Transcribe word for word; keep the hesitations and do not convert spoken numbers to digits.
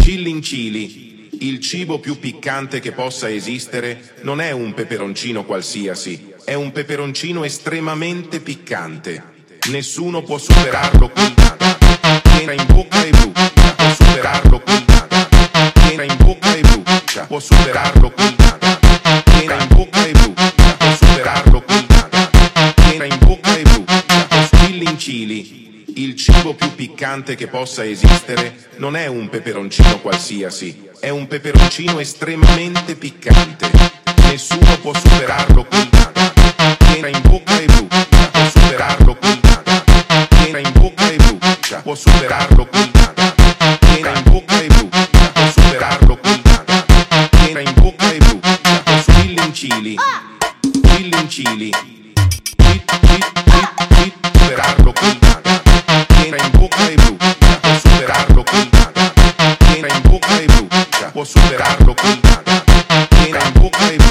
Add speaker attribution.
Speaker 1: Chili, il cibo più piccante che possa esistere non è un peperoncino qualsiasi, è un peperoncino estremamente piccante. Nessuno può superarlo qui. Entra in bocca e brucia, può superarlo qui. Entra in bocca e brucia, può superarlo qui. Entra in bocca e brucia, può superarlo qui. Entra in bocca e brucia. Chili. Il cibo più piccante che possa esistere non è un peperoncino qualsiasi, è un peperoncino estremamente piccante. Nessuno può superarlo qui. Entra in bocca e brucia, può superarlo qui. Entra in bocca e brucia, può superarlo qui. Entra in bocca e brucia, può superarlo qui. Entra in bocca e brucia, può chili, chili, chili, superarlo qui. Entra in bocca e brucia, può superarlo qui. Entra in bocca e brucia, può superarlo qui. Entra in bocca e brucia.